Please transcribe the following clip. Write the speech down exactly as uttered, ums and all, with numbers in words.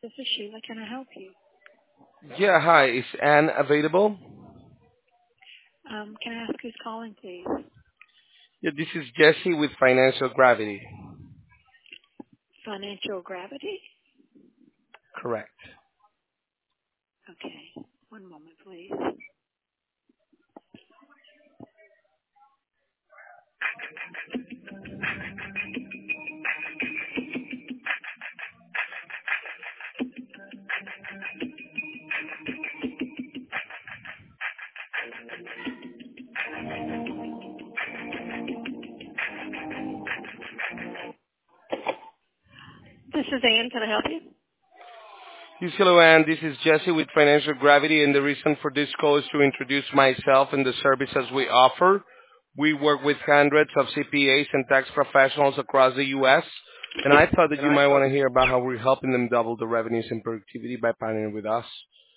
This is Sheila. Can I help you? Yeah, hi. Is Anne available? Um, can I ask who's calling, please? Yeah, this is Jesse with Financial Gravity. Financial Gravity? Correct. Okay. One moment, please. This is Ann. Can I help you? Yes, hello, Anne. This is Jesse with Financial Gravity, and the reason for this call is to introduce myself and the services we offer. We work with hundreds of C P As and tax professionals across the U S, and I thought that And you I might thought want to hear about how we're helping them double the revenues and productivity by partnering with us.